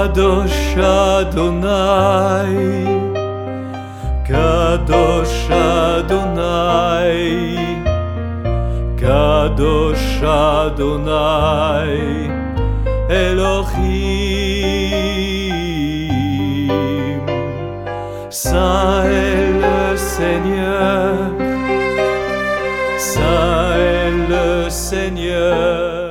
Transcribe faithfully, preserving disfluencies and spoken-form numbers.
Kadosh Adonai, Kadosh Adonai, Kadosh Adonai, Elohim. Saint est le Seigneur, Saint est le Seigneur.